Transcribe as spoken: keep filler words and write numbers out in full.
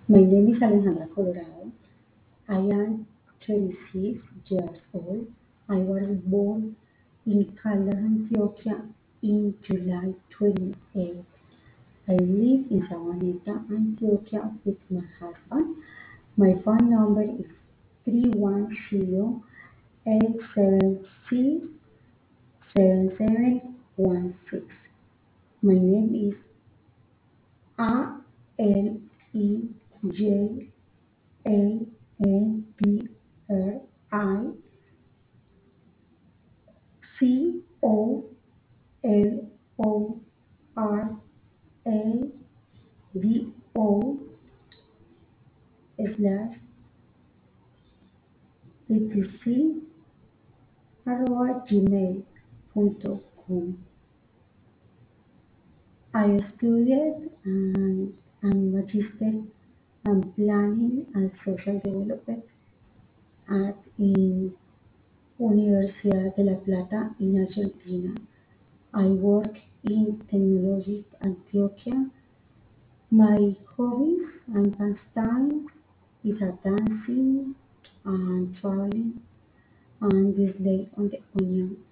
My name is Alejandra Colorado. I am twenty-six years old. I was born in Caldas, Antioquia in July twenty-eighth. I live in Sabaneta, Antioquia with my husband. My phone number is three one zero eight seven six seven seven one six. My name is A L E J A N D R I C O L O R A D O slash etc arroba gmail punto com. I studied and and magister and planning and social development at in Universidad de La Plata in Argentina. I work in Technologic Antioquia. My hobbies and pastimes is a dancing and traveling and display on the onion.